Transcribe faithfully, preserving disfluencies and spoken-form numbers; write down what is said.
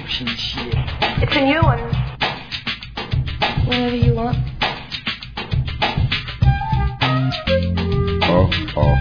品期。 It's a new one. Whatever you want. Oh, oh.